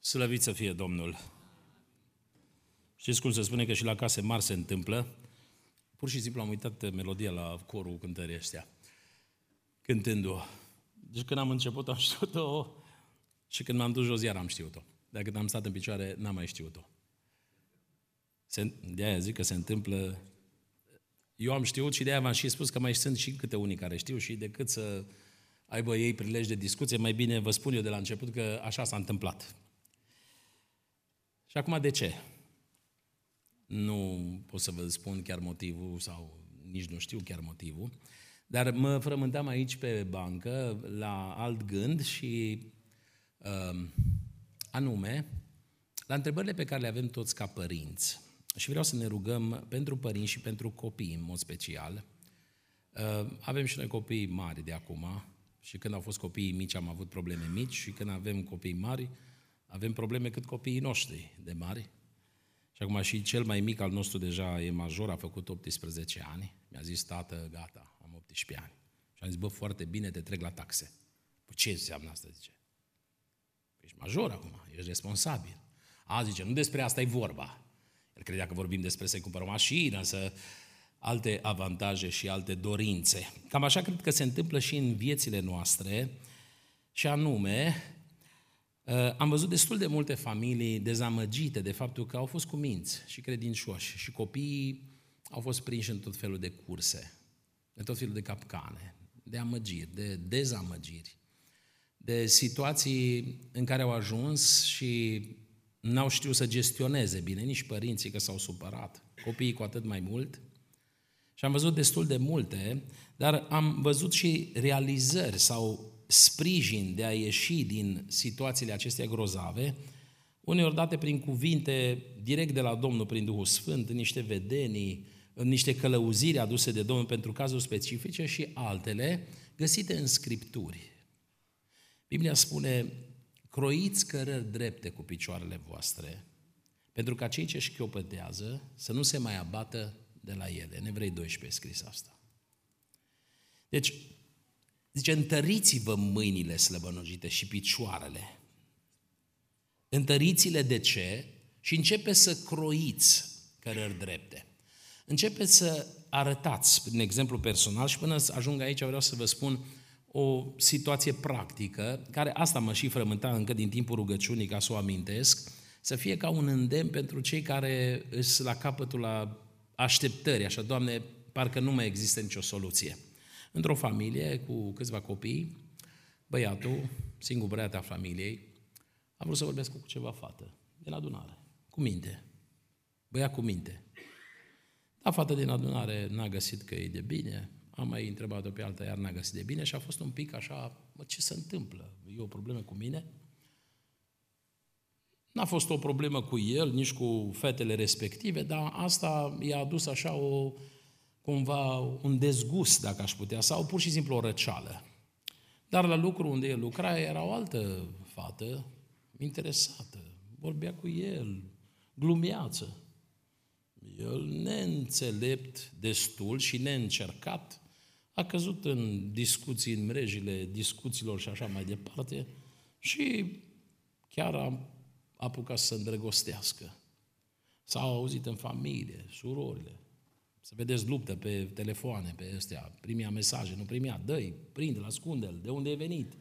Slăvit să fie Domnul! Știți cum se spune că și la case mari se întâmplă? Pur și simplu am uitat melodia la corul cântării ăștia, cântându-o. Deci când am început am știut-o și când m-am dus jos iar am știut-o. Dar când am stat în picioare n-am mai știut-o. De-aia zic că se întâmplă. Eu am știut și de-aia v-am și spus că mai sunt și câte unii care știu și decât să aibă ei prilej de discuție, mai bine vă spun eu de la început că așa s-a întâmplat. Și acum de ce? Nu pot să vă spun chiar motivul sau nici nu știu chiar motivul, dar mă frământam aici pe bancă la alt gând și anume la întrebările pe care le avem toți ca părinți. Și vreau să ne rugăm pentru părinți și pentru copii în mod special. Avem și noi copii mari de acum și când au fost copiii mici am avut probleme mici și când avem copii mari avem probleme cât copiii noștri de mari. Și acum și cel mai mic al nostru deja e major, a făcut 18 ani. Mi-a zis, tată, gata, am 18 ani. Și am zis, bă, foarte bine, te trec la taxe. Păi ce înseamnă asta, zice? Păi ești major acum, ești responsabil. Zice, nu despre asta e vorba. El credea că vorbim despre să-i cumpăr o mașină, alte avantaje și alte dorințe. Cam așa cred că se întâmplă și în viețile noastre, și anume, am văzut destul de multe familii dezamăgite de faptul că au fost cuminți și credincioși și copiii au fost prinși în tot felul de curse, în tot felul de capcane, de amăgiri, de dezamăgiri, de situații în care au ajuns și n-au știut să gestioneze bine, nici părinții că s-au supărat, copiii cu atât mai mult. Și am văzut destul de multe, dar am văzut și realizări sau sprijin de a ieși din situațiile acestea grozave, uneori date prin cuvinte direct de la Domnul, prin Duhul Sfânt, niște vedenii, niște călăuziri aduse de Domnul pentru cazuri specifice și altele găsite în Scripturi. Biblia spune, croiți cărări drepte cu picioarele voastre, pentru ca cei ce șchiopătează să nu se mai abată de la ele. În Evrei 12 e scris asta. Deci, zice, întăriți-vă mâinile slăbănogite și picioarele. Întăriți-le de ce? Și începe să croiți cărări drepte. Începeți să arătați, prin exemplu personal, și până să ajung aici vreau să vă spun o situație practică, care asta mă și frământa încă din timpul rugăciunii, ca să o amintesc, să fie ca un îndemn pentru cei care sunt la capătul la așteptări, așa, Doamne, parcă nu mai există nicio soluție. Într-o familie cu câțiva copii, băiatul, singur băiat al familiei, a vrut să vorbească cu ceva fată din adunare, cu minte. Băiat cu minte. Dar fata din adunare n-a găsit că e de bine, am mai întrebat-o pe alta, iar n-a găsit de bine și a fost un pic așa, ce se întâmplă? E o problemă cu mine? N-a fost o problemă cu el, nici cu fetele respective, dar asta i-a adus așa cumva un dezgust, dacă aș putea, sau pur și simplu o răceală. Dar la lucru unde el lucra era o altă fată interesată, vorbea cu el, glumeață. El, neînțelept destul și neîncercat, a căzut în discuții, în mrejile discuțiilor și așa mai departe și chiar a apucat să se îndrăgostească. S-au auzit în familie, surorile. Să vedeți luptă pe telefoane, pe astea, primea mesaje, nu primea, dă-i, prinde-l, ascunde-l, de unde e venit.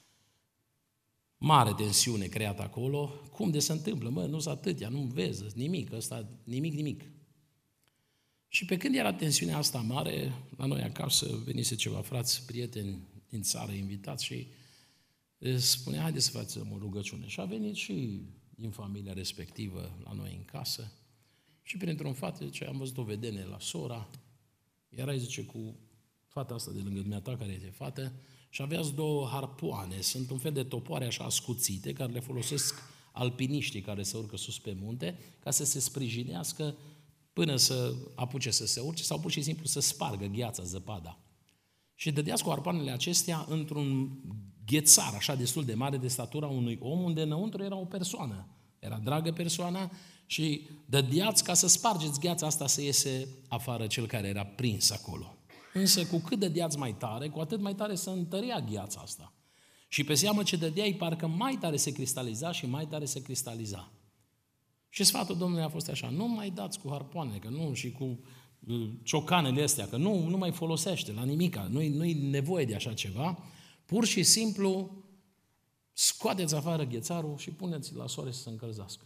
Mare tensiune creată acolo. Cum de se întâmplă? Nu-s atâtea, nu vezi, nimic, ăsta, nimic. Și pe când era tensiunea asta mare, la noi acasă venise ceva frați, prieteni din țară, invitați și spunea, haideți să facem o rugăciune. Și a venit și din familia respectivă la noi în casă. Și printr-un fată, zice, am văzut o vedenie la sora, era, zice, cu fata asta de lângă dumneata, care este fată, și aveați două harpoane, sunt un fel de topoare așa ascuțite, care le folosesc alpiniștii care se urcă sus pe munte, ca să se sprijinească până să apuce să se urce, sau pur și simplu să spargă gheața, zăpada. Și dădeați cu harpoanele acestea într-un ghețar, așa destul de mare, de statura unui om, unde înăuntru era o persoană. Era dragă persoana și dădeați ca să spargeți gheața asta să iese afară cel care era prins acolo. Însă cu cât dădeați mai tare, cu atât mai tare să întărea gheața asta. Și pe seamă ce dădeai, parcă mai tare se cristaliza și mai tare se cristaliza. Și sfatul Domnului a fost așa, nu mai dați cu harpoane, că nu, și cu ciocanele astea, că nu mai folosește la nimica, nu-i nevoie de așa ceva. Pur și simplu scoateți afară ghețarul și puneți la soare să se încălzească.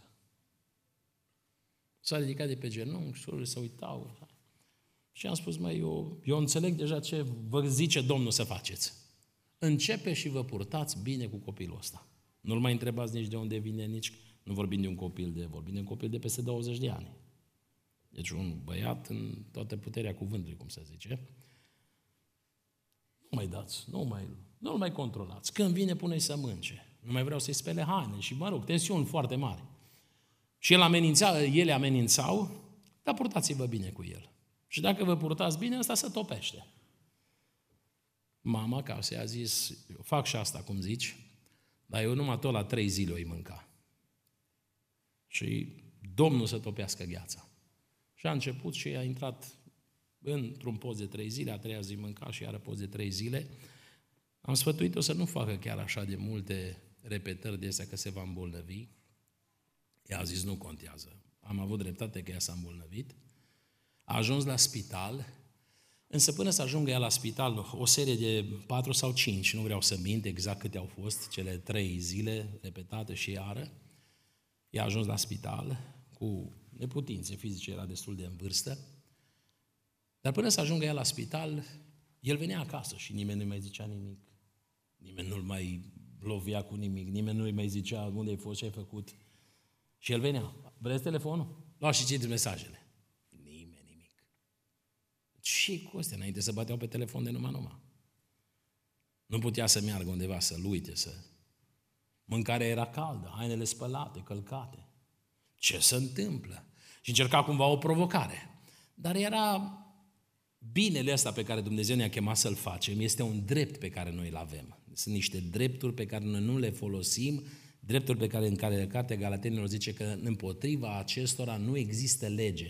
S-a ridicat de pe genunchi, surorile se uitau. Și am spus, eu înțeleg deja ce vă zice Domnul să faceți. Începe și vă purtați bine cu copilul ăsta. Nu-l mai întrebați nici de unde vine, nici nu vorbim de un copil vorbim de un copil de peste 20 de ani. Deci un băiat în toată puterea cuvântului, cum se zice. Nu mai dați, nu-l mai controlați. Când vine, pune-i să mânce. Nu mai vreau să-i spele haine și, tensiuni foarte mari. Și ele amenințau, dar purtați-vă bine cu el. Și dacă vă purtați bine, ăsta se topește. Mama acasă i-a zis, eu fac și asta, cum zici, dar eu numai tot la 3 zile o-i mânca. Și Domnul să topească gheața. Și a început și a intrat într-un post de 3 zile, a 3-a zi mânca și iară post de 3 zile. Am sfătuit-o să nu facă chiar așa de multe repetări de astea că se va îmbolnăvi. Ea a zis, nu contează. Am avut dreptate că ea s-a îmbolnăvit. A ajuns la spital, însă până să ajungă ea la spital, o serie de 4 sau 5, nu vreau să mint exact câte au fost, cele 3 zile repetate și iară, ea a ajuns la spital cu neputințe fizice, era destul de în vârstă, dar până să ajungă ea la spital, el venea acasă și nimeni nu-i mai zicea nimic, nimeni nu-l mai lovia cu nimic, nimeni nu-i mai zicea unde ai fost, ce ai făcut. Și el venea, vreți telefonul? Luați și citiți mesajele. Nimic. Ce cu astea? Înainte să băteau pe telefon de numai. Nu putea să meargă undeva, să-l uite, Mâncarea era caldă, hainele spălate, călcate. Ce se întâmplă? Și încerca cumva o provocare. Dar era binele ăsta pe care Dumnezeu ne-a chemat să-l facem, este un drept pe care noi îl avem. Sunt niște drepturi pe care noi nu le folosim, drepturi pe care în care Cartea Galatenilor zice că împotriva acestora nu există lege.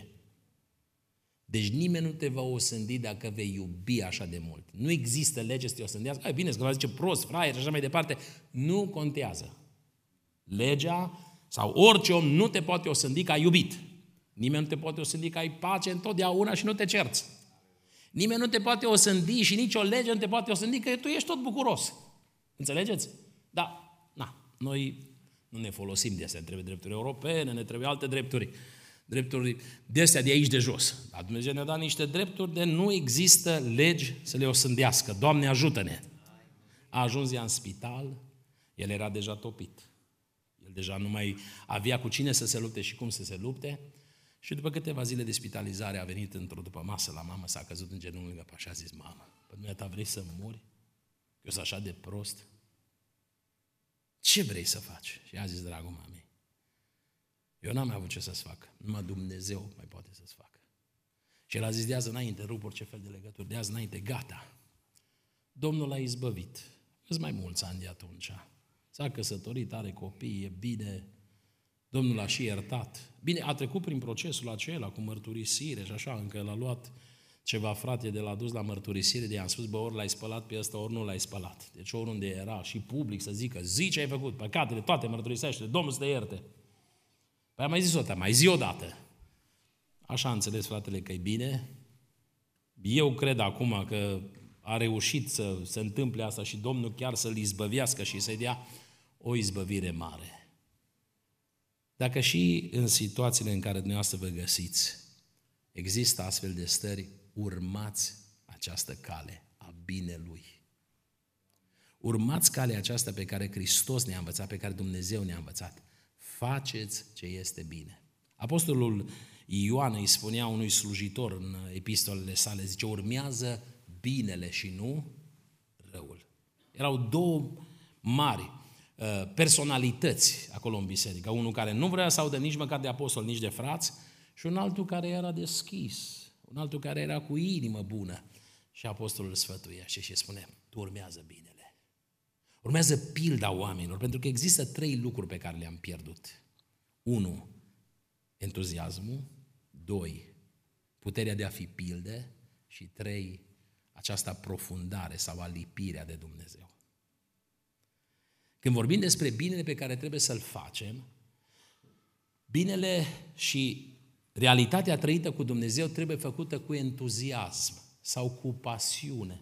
Deci nimeni nu te va osândi dacă vei iubi așa de mult. Nu există lege să te osândească. Ai, bine, că va zice prost, fraier și așa mai departe. Nu contează. Legea sau orice om nu te poate osândi că ai iubit. Nimeni nu te poate osândi că ai pace întotdeauna și nu te cerți. Nimeni nu te poate osândi și nicio lege nu te poate osândi că tu ești tot bucuros. Înțelegeți? Da. Noi nu ne folosim de astea. Ne trebuie drepturi europene, ne trebuie alte drepturi. Drepturi de astea de aici de jos. Dar Dumnezeu ne-a dat niște drepturi de nu există legi să le osândească. Doamne, ajută-ne! A ajuns ea în spital, el era deja topit. El deja nu mai avea cu cine să se lupte și cum să se lupte. Și după câteva zile de spitalizare a venit într-o după masă la mamă, s-a căzut în genunchi lângă și a zis, mamă, pe dumneata vrei să mori? Eu sunt așa de prost. Ce vrei să faci? Și a zis, dragul mamei, eu n-am mai avut ce să-ți fac, numai Dumnezeu mai poate să-ți facă. Și el a zis, de azi înainte, rup orice fel de legături, de azi înainte, gata. Domnul l-a izbăvit. Sunt mai mulți ani de atunci. S-a căsătorit, are copii, e bine. Domnul l-a și iertat. Bine, a trecut prin procesul acela cu mărturisire și așa, încă l-a luat ceva frate de l-a dus la mărturisire, de i-am spus, bă, ori l-ai spălat pe ăsta, ori nu l-ai spălat. Deci oriunde era și public să zică, zi ce ai făcut, păcatele, toate mărturisește, Domnul să te ierte. Păi am mai zis o dată, mai zi o dată. Așa a înțeles fratele că e bine. Eu cred acum că a reușit să se întâmple asta și Domnul chiar să-l izbăvească și să-i dea o izbăvire mare. Dacă și în situațiile în care dumneavoastră vă găsiți, există astfel de stări, urmați această cale a binelui. Urmați calea aceasta pe care Hristos ne-a învățat, pe care Dumnezeu ne-a învățat. Faceți ce este bine. Apostolul Ioan îi spunea unui slujitor în epistolele sale, zice, urmează binele și nu răul. Erau două mari personalități acolo în biserică. Unul care nu vrea să audă nici măcar de apostol, nici de frați, și un altul care era deschis, un altul care era cu inimă bună. Și apostolul îl sfătuia și spune, tu urmează binele. Urmează pilda oamenilor, pentru că există 3 lucruri pe care le-am pierdut. 1. Entuziasmul. 2. Puterea de a fi pilde. Și 3. Această aprofundare sau alipirea de Dumnezeu. Când vorbim despre binele pe care trebuie să-l facem, binele și realitatea trăită cu Dumnezeu trebuie făcută cu entuziasm sau cu pasiune.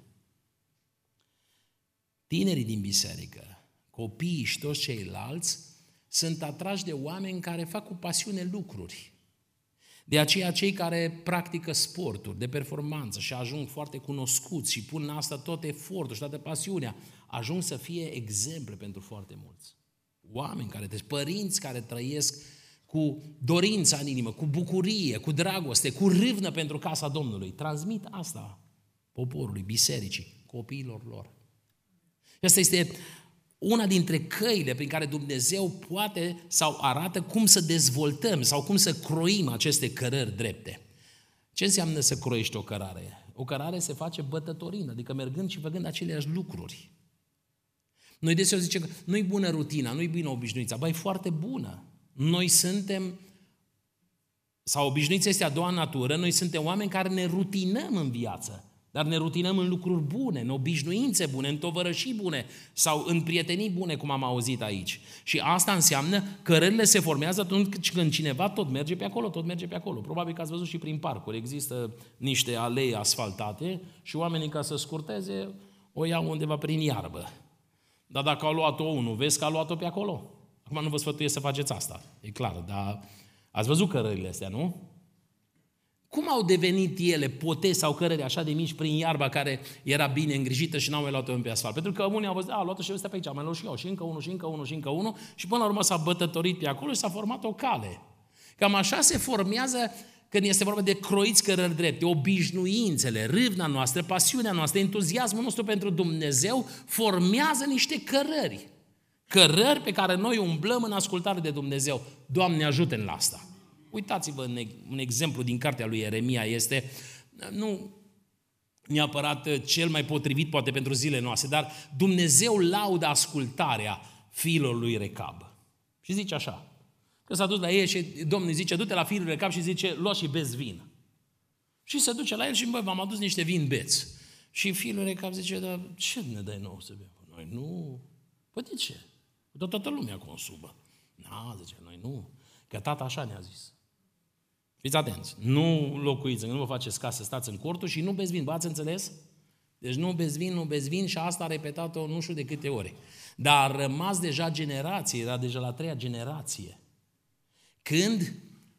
Tinerii din biserică, copiii și toți ceilalți sunt atrași de oameni care fac cu pasiune lucruri. De aceea cei care practică sporturi de performanță și ajung foarte cunoscuți și pun în asta tot efortul și toată pasiunea, ajung să fie exemple pentru foarte mulți. Oameni care, deci părinți care trăiesc cu dorința în inimă, cu bucurie, cu dragoste, cu râvnă pentru casa Domnului. Transmit asta poporului, bisericii, copiilor lor. Și asta este una dintre căile prin care Dumnezeu poate sau arată cum să dezvoltăm sau cum să croim aceste cărări drepte. Ce înseamnă să croiești o cărare? O cărare se face bătătorind, adică mergând și făcând aceleași lucruri. Noi deseori zicem că nu-i bună rutina, nu-i bună obișnuința, bă, e foarte bună. Noi suntem, sau obișnuința este a doua natură, noi suntem oameni care ne rutinăm în viață, dar ne rutinăm în lucruri bune, în obișnuințe bune, în tovărășii bune sau în prietenii bune, cum am auzit aici. Și asta înseamnă că cărările se formează atunci când cineva tot merge pe acolo, tot merge pe acolo. Probabil că ați văzut și prin parcuri. Există niște alei asfaltate și oamenii, ca să scurteze, o iau undeva prin iarbă. Dar dacă au luat-o unul, vezi că a luat-o pe acolo. Acum nu vă sfătuiesc să faceți asta, e clar, dar ați văzut cărările astea, nu? Cum au devenit ele potezi sau cărări așa de mici prin iarba care era bine îngrijită și n-au mai luat-o pe asfalt? Pentru că unii au văzut, a luat-o și ăsta pe aici, am mai luat și eu, și încă unul, și încă unul, și încă unul, și până la urmă s-a bătătorit pe acolo și s-a format o cale. Cam așa se formează când este vorba de croiți cărări drepte, obișnuințele, râvna noastră, pasiunea noastră, entuziasmul nostru pentru Dumnezeu formează niște cărări. Cărări pe care noi umblăm în ascultare de Dumnezeu. Doamne, ajută-ne la asta. Uitați-vă, un exemplu din cartea lui Ieremia este, nu neapărat cel mai potrivit poate pentru zilele noastre, dar Dumnezeu laudă ascultarea fiilor lui Recab. Și zice așa, că s-a dus la ei și Domnul zice, du-te la fiul lui Recab și zice, lua și beți vin. Și se duce la el și, băi, v-am adus niște vin beți. Și fiul lui Recab zice, dar ce ne dai nouă să bem? Noi nu. Păi de ce? Toată lumea consumă. Na, zice, noi nu. Că tata așa ne-a zis. Fiți atenți, nu locuiți, nu vă faceți casă, stați în cortul și nu beți vin. Bă, ați înțeles? Deci nu beți vin și asta a repetat-o nu știu de câte ori. Dar a rămas deja generație, era deja la 3-a generație. Când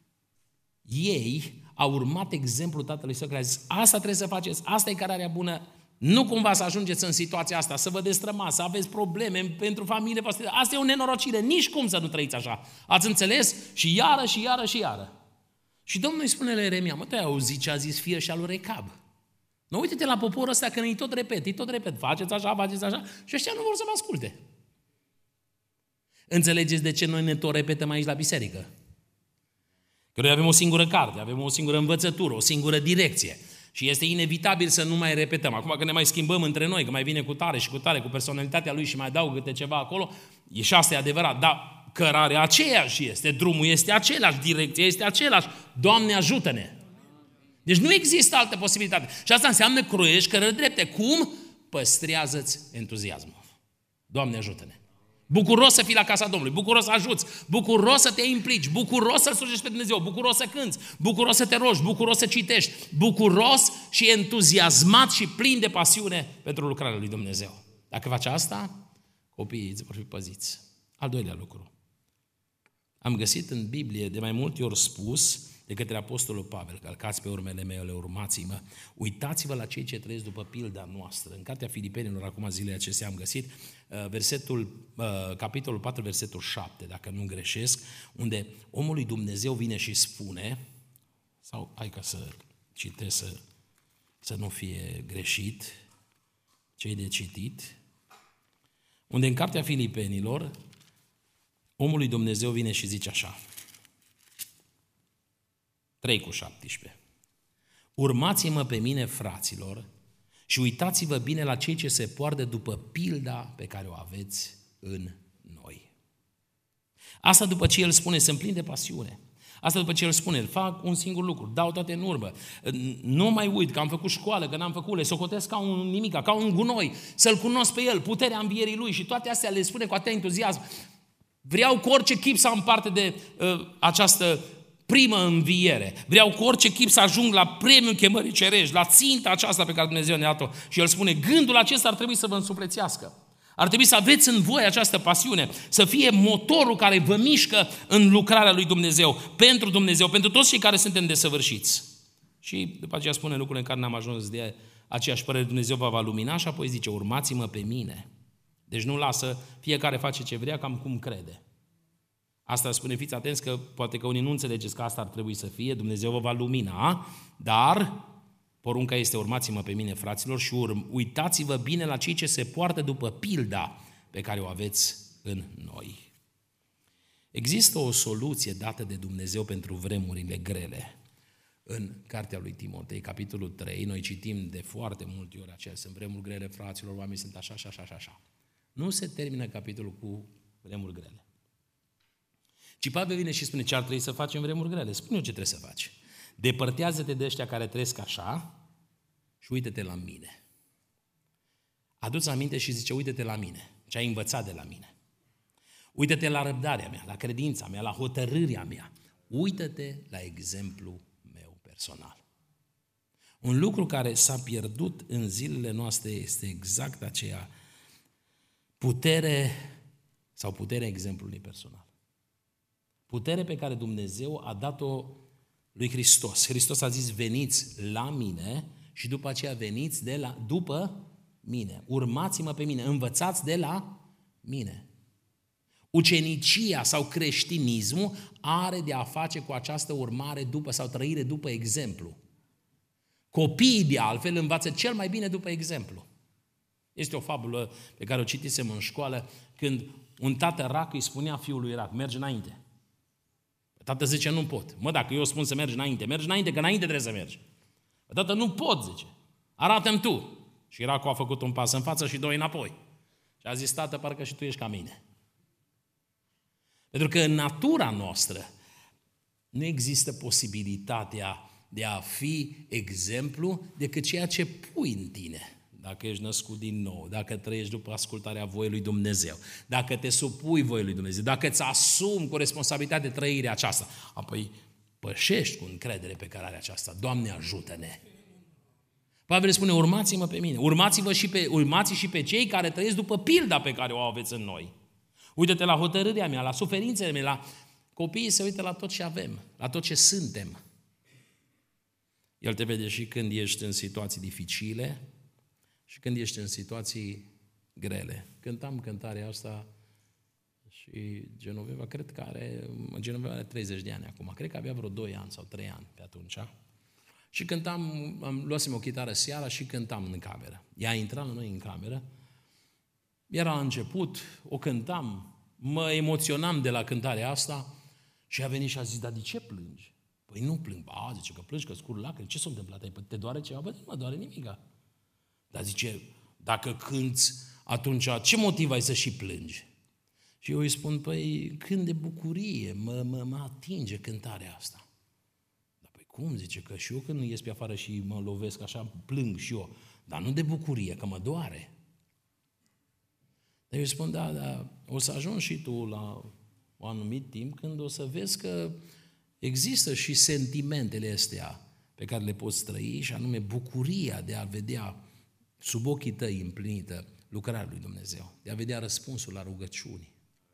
ei au urmat exemplul tatălui său care a zis, asta trebuie să faceți, asta e cărarea bună, nu cumva să ajungeți în situația asta, să vă destrămați, să aveți probleme pentru familie voastră. Asta e o nenorocire, nici cum să nu trăiți așa. Ați înțeles? Și iară, și iară, și iară. Și Domnul îi spune la Ieremia, mă, tu ai auzit ce a zis fiul și al lui Recab. Nu, uite-te la poporul ăsta că îi tot repet, faceți așa, și ăștia nu vor să mă asculte. Înțelegeți de ce noi ne tot repetăm aici la biserică? Că noi avem o singură carte, avem o singură învățătură, o singură direcție. Și este inevitabil să nu mai repetăm. Acum că ne mai schimbăm între noi, că mai vine cu tare și cu tare, cu personalitatea lui și mai adaugă câte ceva acolo, e și asta e adevărat, dar cărarea aceeași este, drumul este același, direcția este același. Doamne, ajută-ne! Deci nu există altă posibilitate. Și asta înseamnă croiești cărări drepte. Cum? Păstrează-ți entuziasmul. Doamne, ajută-ne! Bucuros să fii la casa Domnului, bucuros să ajuți, bucuros să te implici, bucuros să-L slujești pe Dumnezeu, bucuros să cânți, bucuros să te rogi, bucuros să citești, bucuros și entuziasmat și plin de pasiune pentru lucrarea lui Dumnezeu. Dacă faci asta, copiii îți vor fi păziți. Al doilea lucru. Am găsit în Biblie de mai multe ori spus de către Apostolul Pavel, călcați pe urmele mele, urmați-mă, uitați-vă la cei ce trăiesc după pilda noastră. În cartea Filipenilor, acum zilele acestea am găsit capitolul 4, versetul 7, dacă nu greșesc, unde omul lui Dumnezeu vine și spune, sau hai ca să citesc să nu fie greșit, ce-i de citit, unde în cartea Filipenilor, omul lui Dumnezeu vine și zice așa, 3:17. Urmați-mă pe mine, fraților, și uitați-vă bine la cei ce se poartă după pilda pe care o aveți în noi. Asta după ce el spune, sunt plin de pasiune. Asta după ce el spune, fac un singur lucru, dau toate în urmă. Nu mai uit că am făcut școală, că n-am făcut, le socotesc ca un nimica, ca un gunoi, să-L cunosc pe El, puterea învierii Lui și toate astea le spune cu atât entuziasm. Vreau cu orice chip să am parte de această primă înviere. Vreau cu orice chip să ajung la premiul chemării cerești, la ținta aceasta pe care Dumnezeu ne-a dat-o. Și El spune, gândul acesta ar trebui să vă însuflețească. Ar trebui să aveți în voi această pasiune, să fie motorul care vă mișcă în lucrarea lui Dumnezeu, pentru toți cei care suntem desăvârșiți. Și după aceea spune lucrurile în care n-am ajuns de aceeași părere, Dumnezeu va lumina și apoi zice, urmați-mă pe mine. Deci nu lasă, fiecare face ce vrea, cam cum crede. Asta spune, fiți atenți că poate că unii nu înțelegeți că asta ar trebui să fie, Dumnezeu vă va lumina, dar porunca este urmați-mă pe mine, fraților, și uitați-vă bine la cei ce se poartă după pilda pe care o aveți în noi. Există o soluție dată de Dumnezeu pentru vremurile grele. În cartea lui Timotei, capitolul 3, noi citim de foarte multe ori aceea, sunt vremuri grele, fraților, oamenii sunt așa, așa, așa, așa. Nu se termină capitolul cu vremuri grele. Ci Pavel vine și spune ce ar trebui să facem în vremuri grele. Spune-o ce trebuie să faci. Depărtează-te de ăștia care trăiesc așa și uită-te la mine. Adu-ți aminte și zice, uită-te la mine, ce ai învățat de la mine. Uită-te la răbdarea mea, la credința mea, la hotărârea mea. Uită-te la exemplul meu personal. Un lucru care s-a pierdut în zilele noastre este exact aceea, puterea exemplului personal. Putere pe care Dumnezeu a dat-o lui Hristos. Hristos a zis, veniți la mine și după aceea veniți după mine. Urmați-mă pe mine, învățați de la mine. Ucenicia sau creștinismul are de a face cu această urmare după sau trăire după exemplu. Copiii de altfel învață cel mai bine după exemplu. Este o fabulă pe care o citisem în școală când un tată rac îi spunea fiului rac, mergi înainte. Tată zice, nu pot. Mă, dacă eu spun să mergi înainte, că înainte trebuie să mergi. Tată, nu pot, zice. Arată-mi tu. Și racul a făcut un pas în față și doi înapoi. Și a zis, tată, parcă și tu ești ca mine. Pentru că în natura noastră nu există posibilitatea de a fi exemplu decât ceea ce pui în tine. Dacă ești născut din nou, dacă trăiești după ascultarea voii lui Dumnezeu, dacă te supui voii lui Dumnezeu, dacă îți asumi cu responsabilitate trăirea aceasta, apoi pășești cu încredere pe care are aceasta. Doamne, ajută-ne! Pavel spune, urmați-mă pe mine, urmați și pe cei care trăiesc după pilda pe care o aveți în noi. Uită-te la hotărârea mea, la suferințele mele, la copiii se uită la tot ce avem, la tot ce suntem. El te vede și când ești în situații dificile și când ești în situații grele. Cântam cântarea asta și Genoveva, cred că are 30 de ani acum, cred că avea vreo 2 ani sau 3 ani pe atunci. Și cântam, luasem o chitară seara și cântam în cameră. Ea intra la noi în cameră, era la început, o cântam, mă emoționam de la cântarea asta și a venit și a zis, dar de ce plângi? Păi nu plâng. Zice că plângi, că scurg lacrimi. Ce s-a întâmplat? Te doare ceva? Bă, nu mă doare nimica. Dar zice, dacă cânți, atunci ce motiv ai să și plângi? Și eu îi spun, păi când de bucurie mă atinge cântarea asta. Dar păi cum? Zice că și eu când ies pe afară și mă lovesc așa, plâng și eu. Dar nu de bucurie, că mă doare. Dar eu îi spun, da, o să ajungi și tu la un anumit timp când o să vezi că există și sentimentele astea pe care le poți trăi și anume bucuria de a vedea sub ochii tăi împlinită lucrarea lui Dumnezeu, de a vedea răspunsul la rugăciuni.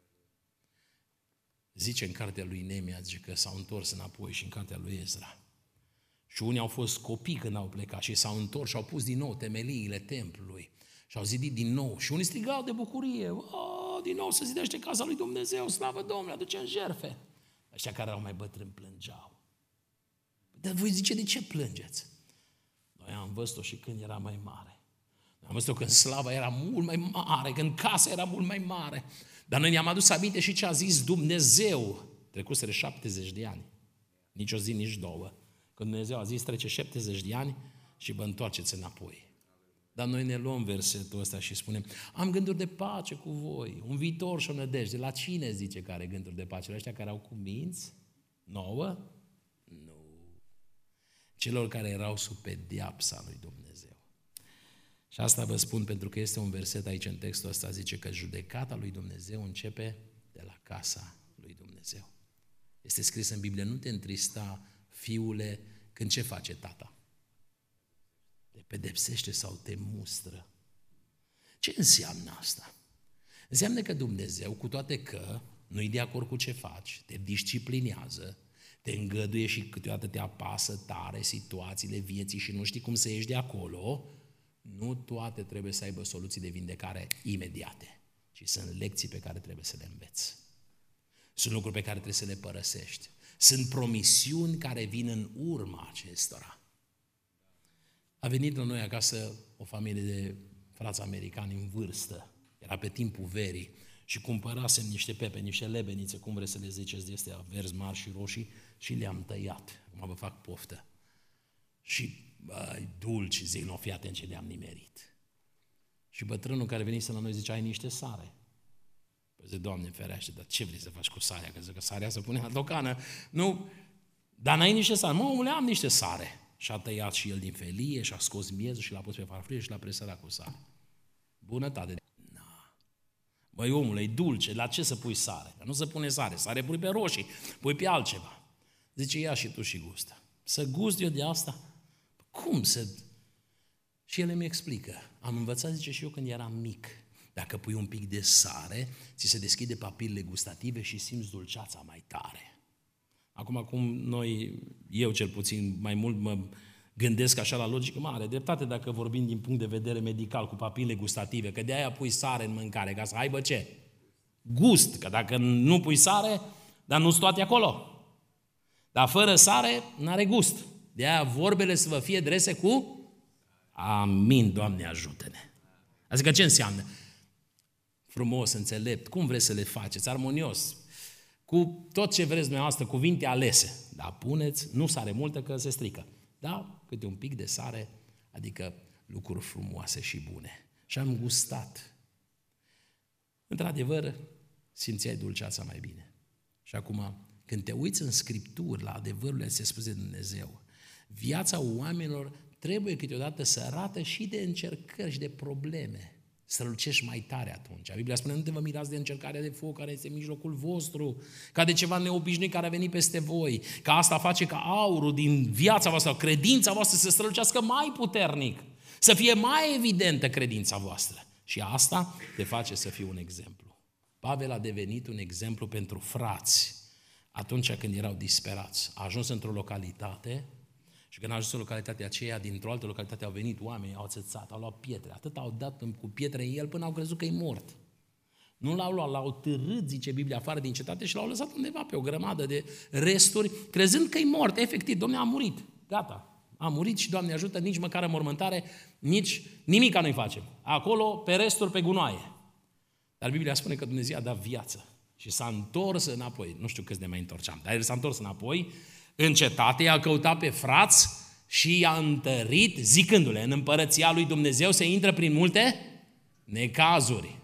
Zice în cartea lui Neemia, zice că s-au întors înapoi și în cartea lui Ezra. Și unii au fost copii când au plecat și s-au întors și au pus din nou temeliile templului și au zidit din nou. Și unii strigau de bucurie, din nou se zidește casa lui Dumnezeu, slavă Domnului, aducem jertfe. Ăștia care erau mai bătrâni plângeau. Dar voi zice, de ce plângeți? Noi am văzut-o și când era mai mare. Noi am văzut-o când slava era mult mai mare, când casa era mult mai mare. Dar noi ne-am adus aminte și ce a zis Dumnezeu. Trecuseră 70 de ani. Nici o zi, nici două. Când Dumnezeu a zis, trece 70 de ani și vă întoarceți înapoi. Dar noi ne luăm versetul ăsta și spunem, am gânduri de pace cu voi, un viitor și o nădejde. La cine zice că are gânduri de pace? La ăștia care au cu minți? 9? Nu. Celor care erau sub pedeapsa lui Dumnezeu. Și asta vă spun pentru că este un verset aici în textul ăsta, zice că judecata lui Dumnezeu începe de la casa lui Dumnezeu. Este scris în Biblie, nu te întrista, fiule, când ce face tata? Te pedepsește sau te mustră. Ce înseamnă asta? Înseamnă că Dumnezeu, cu toate că nu-i de acord cu ce faci, te disciplinează, te îngăduie și câteodată te apasă tare situațiile vieții și nu știi cum să ieși de acolo, nu toate trebuie să aibă soluții de vindecare imediate, ci sunt lecții pe care trebuie să le înveți. Sunt lucruri pe care trebuie să le părăsești. Sunt promisiuni care vin în urma acestora. A venit la noi acasă o familie de frați americani în vârstă. Era pe timpul verii și cumpărasem niște pepe, niște lebenițe, cum vreți să le ziceți, de astea verzi, mari și roșii, și le-am tăiat. Acum vă fac poftă. Și dulci, zic, nu, fii atent ce le-am nimerit. Și bătrânul care venise la noi zice, ai niște sare? Păi zice, Doamne ferește, dar ce vrei să faci cu sarea? Că zic că sarea se pune la docană. Nu, dar n-ai niște sare? Mă, omule, am niște sare. Și a tăiat și el din felie și a scos miezul și l-a pus pe farfurie și l-a presărat cu sare. Bunătate. Băi, omule, e dulce, la ce să pui sare? Că nu se pune sare, sare pui pe roșii, pui pe altceva. Zice, ia și tu și gustă. Să gust eu de asta? Cum să... Și el îmi explică. Am învățat, zice, și eu când eram mic. Dacă pui un pic de sare, ți se deschide papilele gustative și simți dulceața mai tare. Acum, cum noi, eu cel puțin, mai mult mă gândesc așa la logică, mare dreptate dacă vorbim din punct de vedere medical cu papile gustative, că de aia pui sare în mâncare, ca să aibă ce? Gust, că dacă nu pui sare, dar nu-s toate acolo. Dar fără sare, n-are gust. De aia vorbele să vă fie drese cu amin, Doamne ajută-ne. Adică ce înseamnă? Frumos, înțelept, cum vreți să le faceți, armonios, cu tot ce vreți dumneavoastră, cuvinte alese. Dar puneți, nu sare multă că se strică. Da, câte un pic de sare, adică lucruri frumoase și bune. Și am gustat. Într-adevăr, simțeai dulceața mai bine. Și acum, când te uiți în Scripturi, la adevărurile ce se spune de Dumnezeu, viața oamenilor trebuie câteodată să arată și de încercări și de probleme. Strălucești mai tare atunci. Biblia spune, nu te vă mirați de încercarea de foc care este în mijlocul vostru, ca de ceva neobișnuit care a venit peste voi, că asta face ca aurul din viața voastră, credința voastră să strălucească mai puternic, să fie mai evidentă credința voastră. Și asta te face să fii un exemplu. Pavel a devenit un exemplu pentru frați atunci când erau disperați. A ajuns într-o localitate și când a ajuns în localitatea aceea, dintr-o altă localitate au venit oameni, au țățat, au luat pietre. Atât au dat cu pietre în el până au crezut că e mort. Nu l-au luat, l-au târât, zice Biblia, afară din cetate și l-au lăsat undeva pe o grămadă de resturi, crezând că e mort. Efectiv, Dom'le, a murit. Gata. A murit și, Doamne ajută, nici măcar mormântare, nici nimica nu-i facem. Acolo, pe resturi, pe gunoaie. Dar Biblia spune că Dumnezeu a dat viață și s-a întors înapoi. Nu știu câți ne mai întorceam, dar el s-a întors înapoi în cetate, i-a căutat pe frați și i-a întărit, zicându-le, în împărăția lui Dumnezeu se intră prin multe necazuri.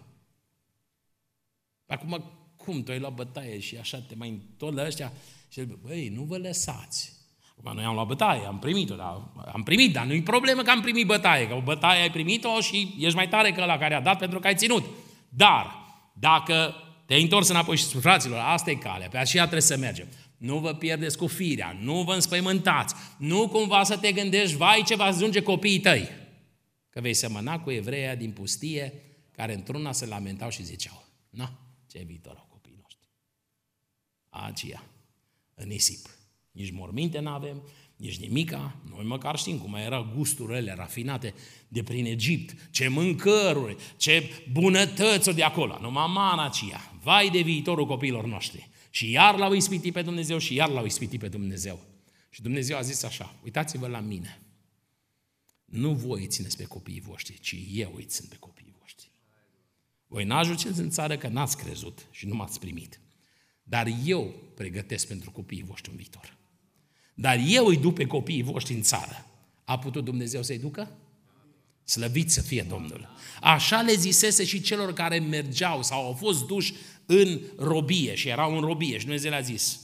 Acum, cum? Tu ai luat bătaie și așa te mai întorci la ăștia și el, băi, nu vă lăsați. Acum, noi am luat bătaie, am primit-o, dar nu-i problemă că am primit bătaie, că o bătaie ai primit-o și ești mai tare că ăla care a dat pentru că ai ținut. Dar, dacă te-ai întors înapoi și spui, fraților, asta e calea, pe aceea trebuie să mergem. Nu vă pierdeți cu firea, nu vă înspăimântați, nu cumva să te gândești, vai ce va ajunge copiii tăi. Că vei semăna cu evreia din pustie, care într-una se lamentau și ziceau, na, ce viitor au copiii noștri. Aceea, în nisip. Nici morminte n-avem, nici nimica, noi măcar știm cum era gusturile rafinate de prin Egipt, ce mâncăruri, ce bunătăți de acolo, numai mana aceea. Vai de viitorul copiilor noștri. Și iar l-au ispitit pe Dumnezeu și iar l-au ispitit pe Dumnezeu. Și Dumnezeu a zis așa, uitați-vă la mine. Nu voi țineți pe copiii voștri, ci eu îi țin pe copiii voștri. Voi n-ajungeți în țară că n-ați crezut și nu m-ați primit. Dar eu pregătesc pentru copiii voștri un viitor. Dar eu îi duc pe copiii voștri în țară. A putut Dumnezeu să-i ducă? Slăvit să fie Domnul. Așa le zisese și celor care mergeau sau au fost duși în robie și erau în robie și Dumnezeu le-a zis,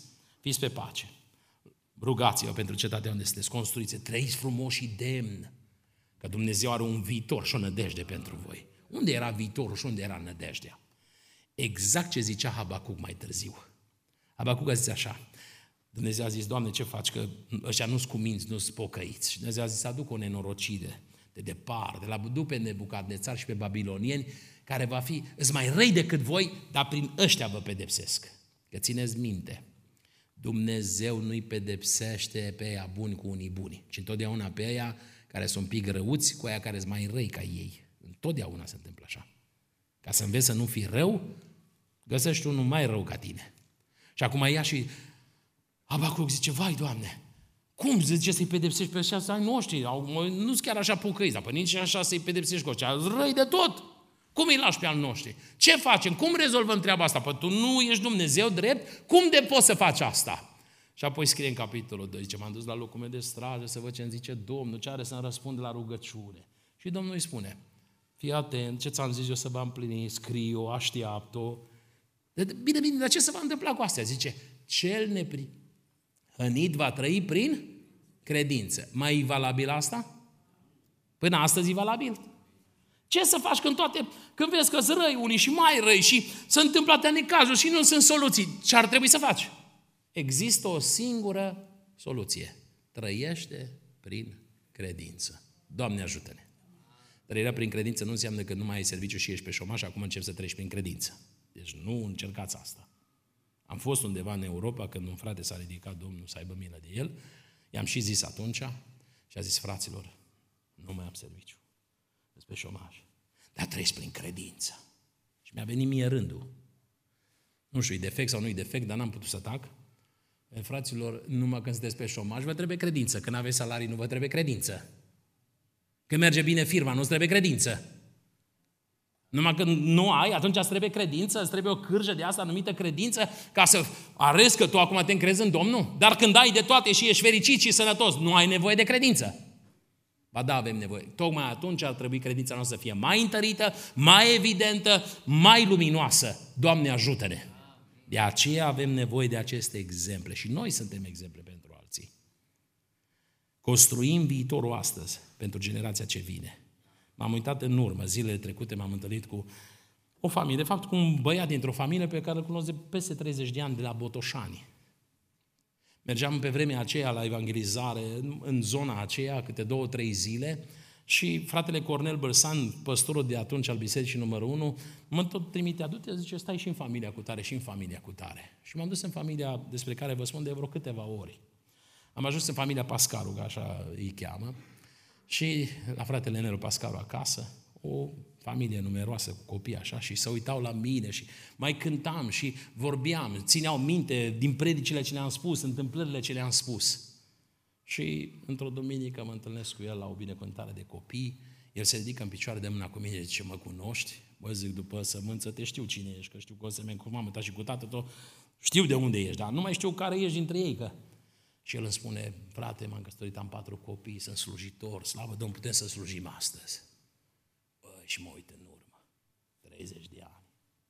fiți pe pace. Rugați-vă pentru cetatea unde sunteți, construiți, trăiți frumos și demn, că Dumnezeu are un viitor și o nădejde pentru voi. Unde era viitorul și unde era nădejdea? Exact ce zicea Habacuc mai târziu. Habacuc a zis așa, Dumnezeu a zis, Doamne, ce faci? Că ăștia nu-s cuminți, nu-s pocăiți. Și Dumnezeu a zis, aduc o nenorocire de departe, la duc pe Nebucadnețar și pe babilonieni, care va fi, îți mai răi decât voi, dar prin ăștia vă pedepsesc. Că țineți minte, Dumnezeu nu-i pedepsește pe aia buni cu unii buni, ci întotdeauna pe aia care sunt un pic răuți cu aia care sunt mai răi ca ei. Întotdeauna se întâmplă așa. Ca să înveți să nu fii rău, găsești unul mai rău ca tine. Și acum ia și Habacuc zice, vai, Doamne, cum zice să-i pedepsești pe ăștia ai noștri? Nu-s chiar așa pocăiți, dar pe nici așa să-i pedepsești cu ăștia, răi de tot. Cum îi lași pe al noștri? Ce facem? Cum rezolvăm treaba asta? Păi tu nu ești Dumnezeu drept? Cum de poți să faci asta? Și apoi scrie în capitolul 2, zice, m-am dus la locul meu de stradă să văd ce îmi zice Domnul, ce are să-mi răspund la rugăciune. Și Domnul îi spune, fii atent, ce ți-am zis eu să vă împlini, scriu, așteaptă. Bine, dar ce se va întâmpla cu astea? Zice, cel neprihănit va trăi prin credință. Mai e valabil asta? Până astăzi e valabil. Ce să faci când vezi că sunt răi unii și mai răi și se întâmplă atâtea necazuri și nu sunt soluții? Ce ar trebui să faci? Există o singură soluție. Trăiește prin credință. Doamne ajută-ne! Trăirea prin credință nu înseamnă că nu mai ai serviciu și ești pe șomaș și acum începi să treci prin credință. Deci nu încercați asta. Am fost undeva în Europa când un frate s-a ridicat, Domnul să aibă milă de el, i-am și zis atunci și a zis, fraților, nu mai am serviciu. Sunt pe șomaș. Dar trăiesc prin credință. Și mi-a venit mie rândul. Nu știu, e defect sau nu e defect, dar n-am putut să tac. Fraților, numai când sunteți pe șomaș, vă trebuie credință. Când aveți salarii, nu vă trebuie credință. Când merge bine firma, nu-ți trebuie credință. Numai când nu ai, atunci îți trebuie credință, îți trebuie o cârjă de asta numită credință, ca să arăți că tu acum te încrezi în Domnul. Dar când ai de toate și ești fericit și sănătos, nu ai nevoie de credință. Ba da, avem nevoie. Tocmai atunci ar trebui credința noastră să fie mai întărită, mai evidentă, mai luminoasă. Doamne, ajută-ne! De aceea avem nevoie de aceste exemple și noi suntem exemple pentru alții. Construim viitorul astăzi pentru generația ce vine. M-am uitat în urmă, zilele trecute m-am întâlnit cu o familie, de fapt cu un băiat dintr-o familie pe care îl cunosc de peste 30 de ani, de la Botoșani. Mergeam pe vremea aceea la evangelizare, în zona aceea, câte 2-3 zile, și fratele Cornel Bărsan, păstorul de atunci al bisericii numărul 1, mă tot trimite, adu-te, zice, stai și în familia cu tare, și în familia cu tare. Și m-am dus în familia despre care vă spun de vreo câteva ori. Am ajuns în familia Pascaru, că așa îi cheamă, și la fratele Nelu Pascaru acasă, o familie numeroasă cu copii așa, și se uitau la mine și mai cântam și vorbeam, țineau minte din predicile ce le-am spus, întâmplările ce le-am spus. Și într-o duminică mă întâlnesc cu el la o binecuvântare de copii, el se ridică în picioare de mâna cu mine, zice, mă cunoști? Bă, zic, după sămânță te știu cine ești, că știu că o să merg cu mamă ta și cu tatăl tău, știu de unde ești, dar nu mai știu care ești dintre ei, că... Și el îmi spune, frate, m-am căsătorit, am 4 copii, sunt slujitor, slavă Domnului, putem să slujim astăzi. Băi, și mă uit în urmă, 30 de ani.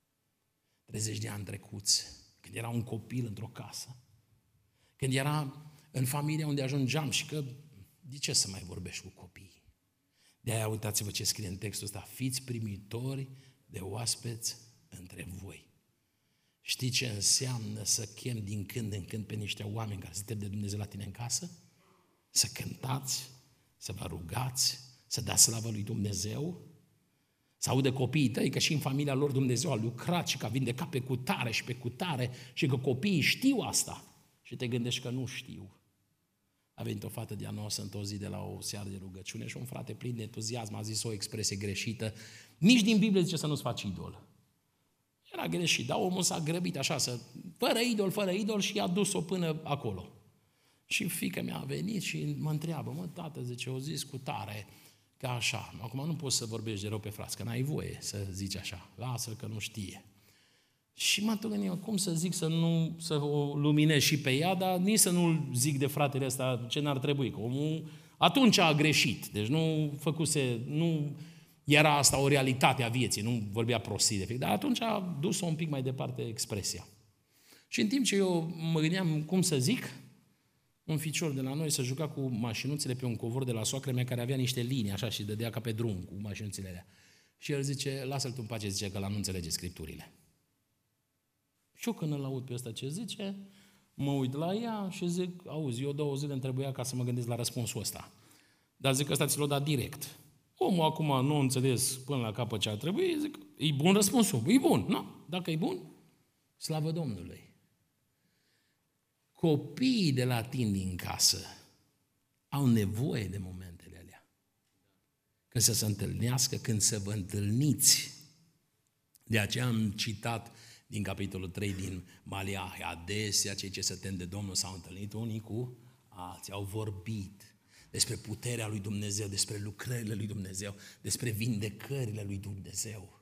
30 de ani trecuți, când era un copil într-o casă, când era în familia unde ajungeam și că, de ce să mai vorbești cu copiii? De-aia uitați-vă ce scrie în textul ăsta, fiți primitori de oaspeți între voi. Știi ce înseamnă să chem din când în când pe niște oameni care suntem de Dumnezeu la tine în casă? Să cântați, să vă rugați, să dați slavă lui Dumnezeu, să audă copiii tăi că și în familia lor Dumnezeu a lucrat și că a vindecat pe cutare și pe cutare și că copiii știu asta și te gândești că nu știu. A venit o fată de-a noastră într-o zi de la o seară de rugăciune și un frate plin de entuziasm a zis o expresie greșită, nici din Biblie zice să nu-ți faci idol. Era greșit, dar omul s-a grăbit așa, fără idol și i-a dus-o până acolo. Și fiica mea a venit și mă întreabă, mă, tată, zice, o zis cu tare, că așa, acum nu poți să vorbești de rău pe frați, că n-ai voie să zici așa, lasă că nu știe. Și m-am gândit, cum să zic să o luminez și pe ea, dar nici să nu-l zic de fratele ăsta ce n-ar trebui, că omul atunci a greșit, deci nu era asta o realitate a vieții, nu vorbea prostii de fiecare, dar atunci a dus-o un pic mai departe expresia. Și în timp ce eu mă gândeam cum să zic, un ficior de la noi se juca cu mașinuțele pe un covor de la soacră mea care avea niște linii așa și dădea ca pe drum cu mașinuțele alea. Și el zice, lasă-l tu în pace, zice că la nu înțelege Scripturile. Și eu când îl aud pe ăsta ce zice, mă uit la ea și zic, auzi, eu 2 zile îmi trebuia ca să mă gândesc la răspunsul ăsta. Dar zic că ăsta ți l-o dat direct. Omul acum nu înțeles până la capăt ce ar trebui, zic, e bun răspunsul, e bun, nu? Dacă e bun, slavă Domnului. Copiii de la tine din casă au nevoie de momentele alea. Când să se întâlnească, când să vă întâlniți. De aceea am citat din capitolul 3 din Maleahi, adesea cei ce se tem de Domnul s-au întâlnit unii cu alții, au vorbit despre puterea lui Dumnezeu, despre lucrările lui Dumnezeu, despre vindecările lui Dumnezeu.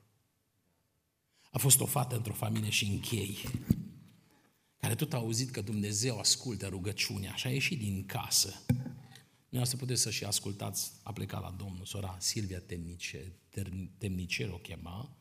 A fost o fată într-o familie și închei, care tot a auzit că Dumnezeu ascultă rugăciunea și a ieșit din casă. Noi să puteți să și ascultați, a plecat la Domnul, sora Silvia Temnicer o chema,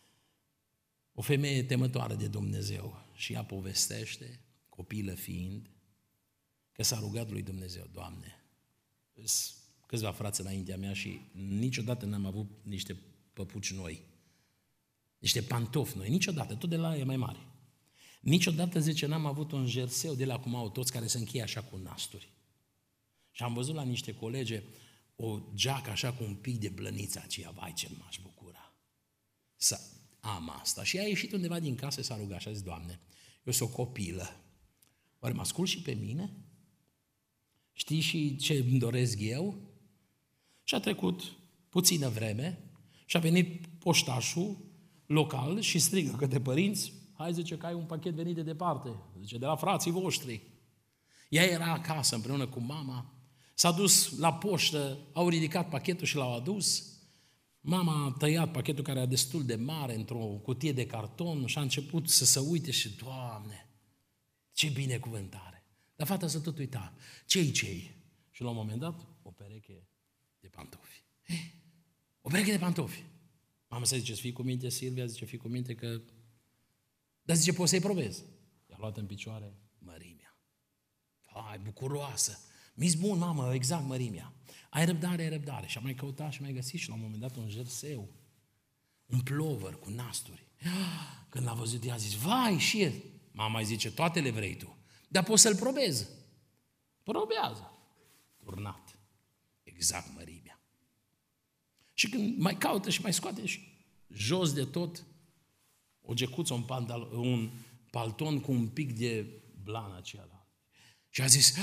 o femeie temătoare de Dumnezeu și ea povestește, copilă fiind, că s-a rugat lui Dumnezeu, Doamne, câțiva frați înaintea mea și niciodată n-am avut niște păpuci noi, niște pantofi noi, niciodată, tot de la ea mai mare. Niciodată, zice, n-am avut un jerseu de la cum au toți care se încheie așa cu nasturi. Și am văzut la niște colege o geacă așa cu un pic de blăniță aceea, vai ce m-aș bucura să am asta. Și a ieșit undeva din casă, s-a rugat și a zis, Doamne, eu sunt o copilă, oare mă ascult și pe mine? Știi și ce îmi doresc eu? Și a trecut puțină vreme și a venit poștașul local și strigă către părinți, hai, zice, că ai un pachet venit de departe, zice, de la frații voștri. Ea era acasă împreună cu mama, s-a dus la poștă, au ridicat pachetul și l-au adus. Mama a tăiat pachetul care era destul de mare într-o cutie de carton și a început să se uite și, Doamne, ce binecuvântare. Dar fata se tot uita, ce-i? Și la un moment dat, o pereche de pantofi. O pereche de pantofi. Mama se zice, fii cu minte, Silvia, zice, fii cu minte că... Dar zice, poți să-i probezi. I-a luat în picioare mărimea. Hai, bucuroasă. Mi-s bun, mamă, exact mărimea. Ai răbdare. Și am mai căutat și mai găsit și la un moment dat un jerseu, un plover cu nasturi. Când l-a văzut, i-a zis, vai, și el. Mama îi zice, toate le vrei tu. Dar poți să-l probezi. Probează. Turnat. Exact mărimea. Și când mai caută și mai scoate și jos de tot, o gecuță, un palton cu un pic de blană aceea. Și a zis,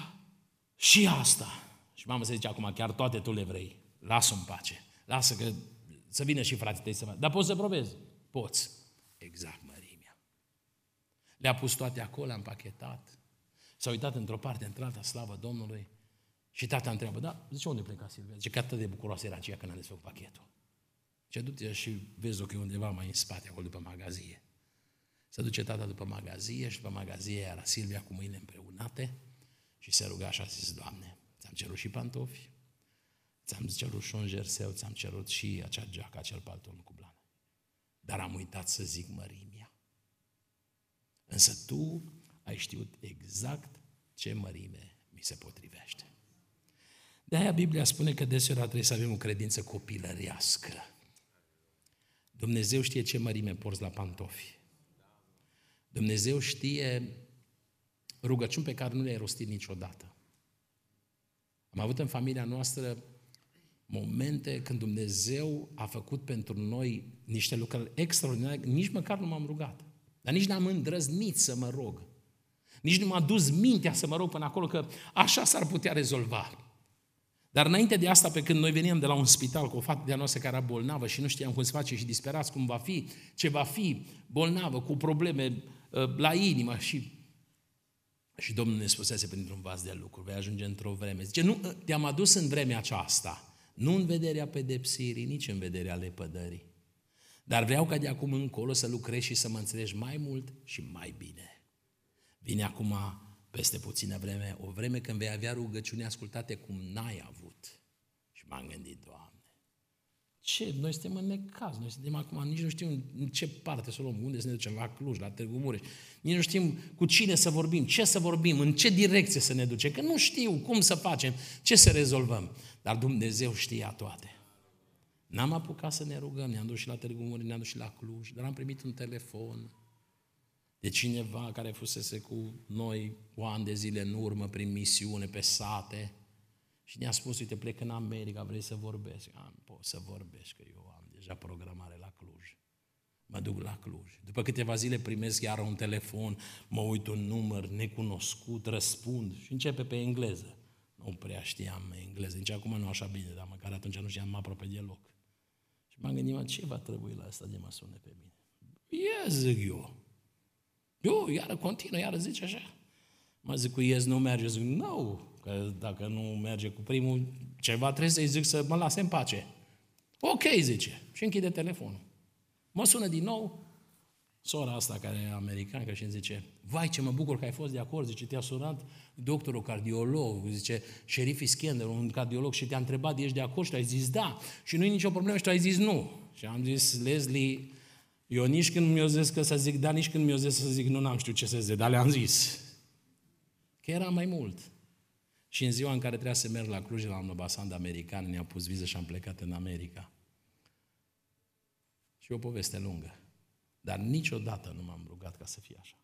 și asta. Și mama se zice acum, chiar toate tu le vrei. Lasă-o în pace. Lasă că să vină și frații tăi să mă... Dar poți să probezi? Poți. Exact mărimea. Le-a pus toate acolo, le-a împachetat. S-a uitat într-o parte, într-alta, slavă Domnului. Și tata întreabă, da, zice, unde pleca Silvia? Zice că atât de bucuroasă era aceea când a desfăcut pachetul. Și du-te și vezi-o că e undeva mai în spate, acolo după magazie. Se duce tata după magazie și după magazie era Silvia cu mâinile împreunate și se ruga și a zis, Doamne, ți-am cerut și pantofi, ți-am cerut și un jerseu, ți-am cerut și acea geacă, acel palton cu blană. Dar am uitat să zic mărimea. Însă tu ai știut exact ce mărime mi se potrivește. De-aia Biblia spune că deseori trebuie să avem o credință copilărească. Dumnezeu știe ce mărime porți la pantofi. Dumnezeu știe rugăciuni pe care nu le-ai rostit niciodată. Am avut în familia noastră momente când Dumnezeu a făcut pentru noi niște lucruri extraordinare, nici măcar nu m-am rugat. Dar nici n-am îndrăznit să mă rog. Nici nu m-a dus mintea să mă rog până acolo că așa s-ar putea rezolva. Dar înainte de asta, pe când noi veníam de la un spital cu o fată de-a noastră care era bolnavă și nu știam cum se face și disperați cum va fi, ce va fi, bolnavă, cu probleme la inimă și Domnul ne spusese printr-un vas de lucruri, vei ajunge într-o vreme. Zice, nu, te-am adus în vremea aceasta, nu în vederea pedepsirii, nici în vederea lepădării. Dar vreau ca de acum încolo să lucrezi și să mă înțelegi mai mult și mai bine. Vine acum peste puțină vreme, o vreme când vei avea rugăciuni ascultate cum n-ai avut. Și m-am gândit, Doamne, Ce? Noi suntem în necaz, noi suntem acum, nici nu știm în ce parte să o luăm, unde să ne ducem, la Cluj, la Târgu Mureș, nici nu știm cu cine să vorbim, ce să vorbim, în ce direcție să ne ducem, că nu știu cum să facem, ce să rezolvăm, dar Dumnezeu știa toate. N-am apucat să ne rugăm, ne-am dus și la Târgu Mureș, ne-am dus și la Cluj, dar am primit un telefon de cineva care fusese cu noi cu ani de zile în urmă prin misiune pe sate și ne-a spus, uite, plec în America, vrei să vorbesc? Poți să vorbești, că eu am deja programare la Cluj. Mă duc la Cluj. După câteva zile primesc iar un telefon, mă uit un număr necunoscut, răspund și începe pe engleză. Nu prea știam engleză, nici acum nu așa bine, dar măcar atunci nu știam aproape deloc. Și m-am gândit, ce va trebui la asta de mă sune pe mine? Zic eu. Eu, iară continuă, iară zice așa. Mă zic cu yes, nu merge, zic no, că dacă nu merge cu primul, ceva trebuie să-i zic să mă lase în pace. Ok, zice, și închide telefonul. Mă sună din nou sora asta care e americană și îmi zice, vai ce mă bucur că ai fost de acord, zice, te-a sunat doctorul cardiolog, zice, șerif Iskender, un cardiolog și te-a întrebat, ești de acord? Și tu ai zis da, și nu e nicio problemă și tu ai zis nu. Și am zis, Leslie, eu nici când mi-o zis că să zic da, nici când mi-o zis să zic nu, n-am știut ce să zic, dar le-am zis. Că era mai mult. Și în ziua în care trebuia să merg la Cluj, la un ambasadă american, ne-a pus viză și am plecat în America. Și o poveste lungă. Dar niciodată nu m-am rugat ca să fie așa.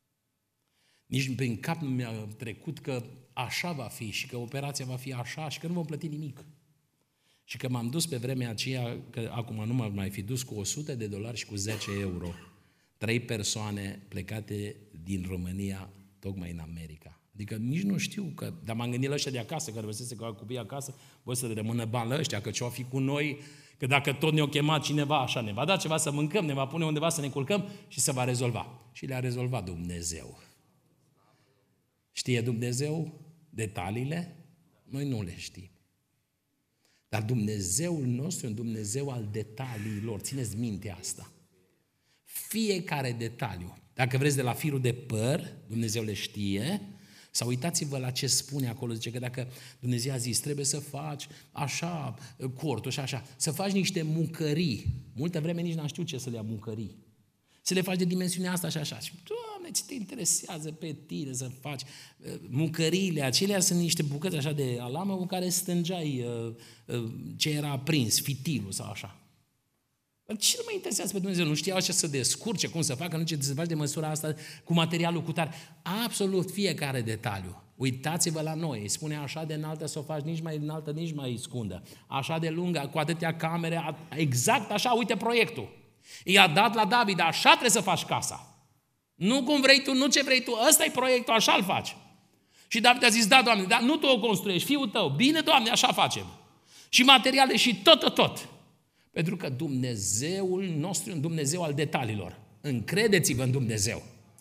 Nici prin cap nu mi-a trecut că așa va fi și că operația va fi așa și că nu vom plăti nimic. Și că m-am dus pe vremea aceea, că acum nu m-am mai fi dus, cu $100 și cu 10 euro. 3 persoane plecate din România tocmai în America. Adică nici nu știu că, dar m-am gândit la ăștia de acasă, care văzuse că au copii acasă, voi să rămână bani la ăștia, că ce-o fi cu noi, că dacă tot ne-o chemat cineva așa, ne va da ceva să mâncăm, ne va pune undeva să ne culcăm și se va rezolva. Și le-a rezolvat Dumnezeu. Știe Dumnezeu detaliile? Noi nu le știm. Dar Dumnezeul nostru e un Dumnezeu al detaliilor. Țineți minte asta. Fiecare detaliu. Dacă vreți de la firul de păr, Dumnezeu le știe. Sau uitați-vă la ce spune acolo. Zice că dacă Dumnezeu a zis, trebuie să faci așa, cortul și așa, să faci niște mucării. Multă vreme nici n-am știut ce să le ia mucării. Să le faci de dimensiunea asta și așa. Și, Doamne, ce te interesează pe tine să faci? Mucăriile acelea sunt niște bucăți așa de alamă cu care stângeai ce era aprins, fitilul sau așa. Dar ce nu mă interesează pe Dumnezeu? Nu știau ce să descurce, cum să facă, nu ce să faci de măsura asta cu materialul cu tare. Absolut fiecare detaliu. Uitați-vă la noi. Îi spune așa de înaltă să o faci, nici mai înaltă, nici mai scundă. Așa de lungă, cu atâtea camere, exact așa, uite proiectul. I-a dat la David, așa trebuie să faci casa. Nu cum vrei tu, nu ce vrei tu, ăsta e proiectul, așa îl faci. Și David a zis, da, Doamne, dar nu tu o construiești, fiul tău, bine, Doamne, așa facem. Și materiale și tot. Pentru că Dumnezeul nostru e un Dumnezeu al detaliilor. Încredeți-vă în Dumnezeu.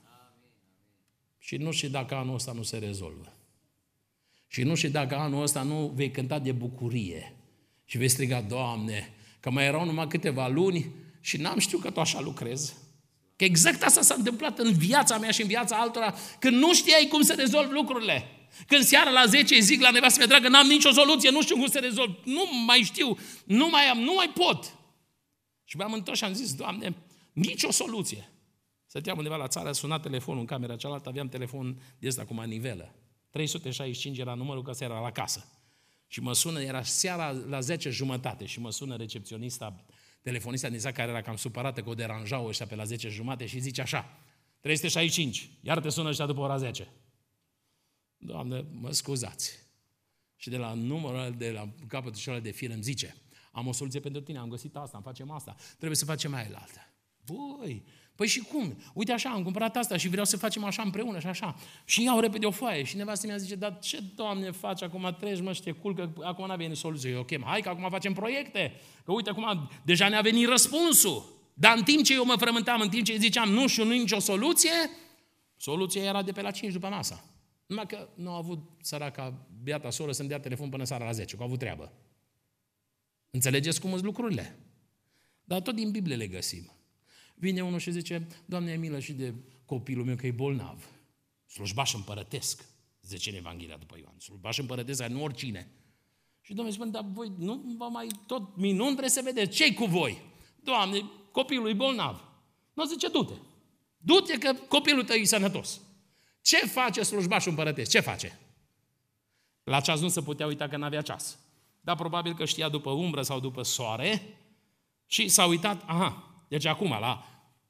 Și nu știu dacă anul ăsta nu se rezolvă. Și nu știu dacă anul ăsta nu vei cânta de bucurie. Și vei striga, Doamne, că mai erau numai câteva luni și n-am știut că tu așa lucrezi. Că exact asta s-a întâmplat în viața mea și în viața altora, când nu știai cum să rezolvi lucrurile. Când seara la 10 zic la nevastă mea dragă, n-am nicio soluție, nu știu cum să rezolv, nu mai știu, nu mai pot. Și m-am întors și am zis, Doamne, nicio soluție. Stăteam undeva la țară, suna telefonul în camera cealaltă, aveam telefon de ăsta cu manivelă. 365 era numărul, că era la casă. Și mă sună, era seara la 10:30 și mă sună recepționista, telefonista din care era cam supărată că o deranjau ăștia pe la 10:30 și zice așa, 365, iar te sună ăștia după ora 10. Doamne, mă scuzați. Și de la numărul, de la capătul celălalt de fir îmi zice, am o soluție pentru tine, am găsit asta, facem asta, trebuie să facem mai altă. Băi, păi și cum? Uite așa, am cumpărat asta și vreau să facem așa împreună și așa. Și iau repede o foaie și nevastă mea zice, dar ce, Doamne, faci acum, treci, mă, și te culcă, acum n-a venit soluție. Eu chem, hai că acum facem proiecte, că uite acum deja ne-a venit răspunsul. Dar în timp ce eu mă frământam, în timp ce ziceam, nu știu, nu-i nicio soluție, soluția era de pe la 5 după masa. Numai că nu a avut săraca, beata soră, să-mi dea telefon până seara la 10, că a avut treabă. Înțelegeți cum sunt lucrurile? Dar tot din Biblie le găsim. Vine unul și zice, Doamne, ai milă și de copilul meu că e bolnav. Slujbaș împărătesc, zice în Evanghelia după Ioan. Slujbaș împărătesc, nu oricine. Și Domnul spune, dar voi nu vă mai tot minuni, trebuie să vedeți. Ce-i cu voi? Doamne, copilul e bolnav. Nu zice, du-te. Du-te că copilul tău e sănătos. Ce face slujbașul împărătesc? Ce face? La ceas nu se putea uita că n-avea ceas. Dar probabil că știa după umbră sau după soare și s-a uitat, deci acum la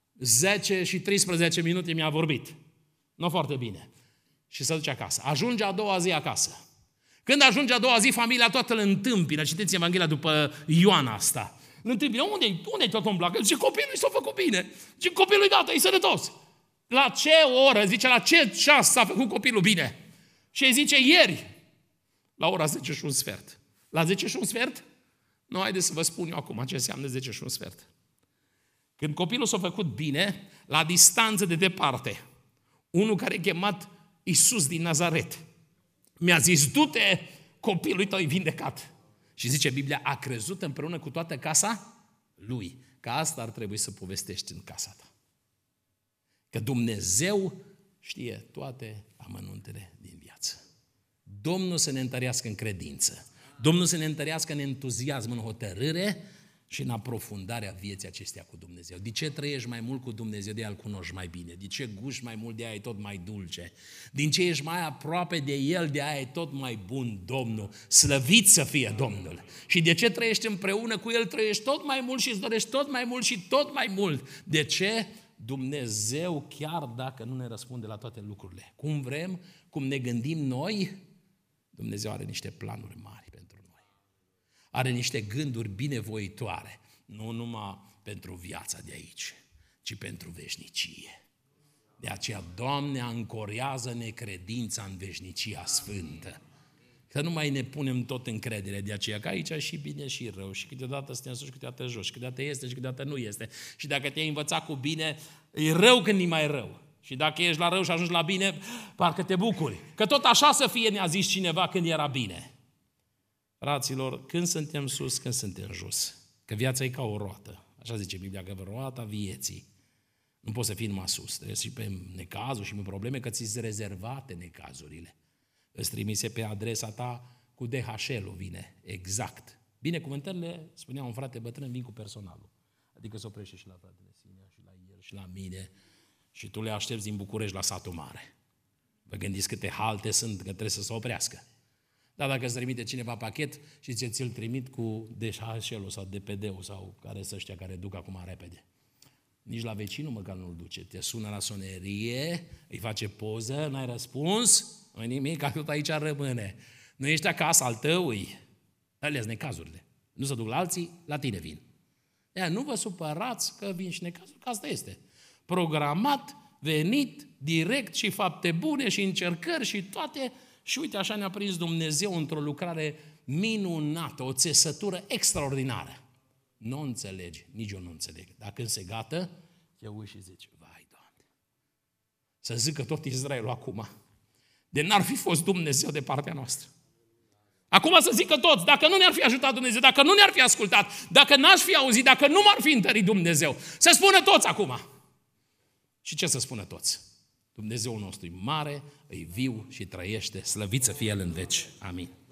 10 și 13 minute mi-a vorbit. Nu foarte bine. Și se duce acasă. Ajunge a doua zi acasă. Când ajunge a doua zi, familia toată îl întâmpină. Citiți Evanghelia după Ioana asta. Îl întâmpină. Unde-i tot omul? Că zice, copilul s-a făcut bine. Zice, copilul e gata, e sănătos. La ce oră? Zice, la ce ceas s-a făcut copilul bine? Și îi zice, ieri, la ora 10 și un sfert. La 10 și un sfert? Nu, haideți să vă spun eu acum ce înseamnă 10 și un sfert. Când copilul s-a făcut bine, la distanță de departe, unul care e chemat Iisus din Nazaret, mi-a zis, du-te, copilul tău e vindecat. Și zice Biblia, a crezut împreună cu toată casa lui. Că asta ar trebui să povestești în casa ta. Că Dumnezeu știe toate amănuntele din viață. Domnul să ne întărească în credință. Domnul să ne întărească în entuziasm, în hotărâre și în aprofundarea vieții acesteia cu Dumnezeu. De ce trăiești mai mult cu Dumnezeu, de a-L cunoști mai bine? De ce guși mai mult, de aia e tot mai dulce? Din ce ești mai aproape de El, de aia e tot mai bun Domnul. Slăvit să fie Domnul! Și de ce trăiești împreună cu El, trăiești tot mai mult și îți dorești tot mai mult și tot mai mult? De ce? Dumnezeu, chiar dacă nu ne răspunde la toate lucrurile, cum vrem, cum ne gândim noi, Dumnezeu are niște planuri mari pentru noi. Are niște gânduri binevoitoare, nu numai pentru viața de aici, ci pentru veșnicie. De aceea, Doamne, ancorează-ne credința în veșnicia sfântă. Să nu mai ne punem tot încredere de aceea, că aici și bine și rău, și câteodată suntem sus, câteodată jos, și câteodată este și câteodată nu este. Și dacă te-ai învățat cu bine, e rău când e mai rău. Și dacă ești la rău și ajungi la bine, parcă te bucuri. Că tot așa să fie, ne-a zis cineva când era bine. Fraților, când suntem sus, când suntem jos. Că viața e ca o roată. Așa zice Biblia, că roata vieții. Nu poți să fii numai sus. Trebuie și pe necazuri și pe probleme, că ți-s rezervate necazurile. Îți trimise pe adresa ta cu DHL-ul, vine exact. Binecuvântările, spunea un frate bătrân, vin cu personalul. Adică se oprește și la fratele Sinea, și la el, și la mine. Și tu le aștepți din București la satul mare. Vă gândiți câte halte sunt, că trebuie să se oprească. Dar dacă îți trimite cineva pachet și ți-l trimit cu DHL-ul sau DPD-ul sau care să știa care duc acum repede. Nici la vecinul măcar nu-l duce. Te sună la sonerie, îi face poză, n-ai răspuns, nu-i nimic, că tot aici rămâne. Nu ești acasă, al tău îi. Alea-s necazurile. Nu se duc la alții, la tine vin. Ea, nu vă supărați că vin și necazuri, că asta este. Programat, venit, direct și fapte bune și încercări și toate. Și uite, așa ne-a prins Dumnezeu într-o lucrare minunată, o țesătură extraordinară. Nu înțelegi, nici eu nu înțeleg. Dar când se gata, te uiți și zici, vai, Doamne, să zică tot Israelul acum, de n-ar fi fost Dumnezeu de partea noastră. Acum să zică toți, dacă nu ne-ar fi ajutat Dumnezeu, dacă nu ne-ar fi ascultat, dacă n-aș fi auzit, dacă nu m-ar fi întărit Dumnezeu, să spună toți acum. Și ce să spună toți? Dumnezeul nostru e mare, e viu și trăiește, slăvit să fie El în veci. Amin.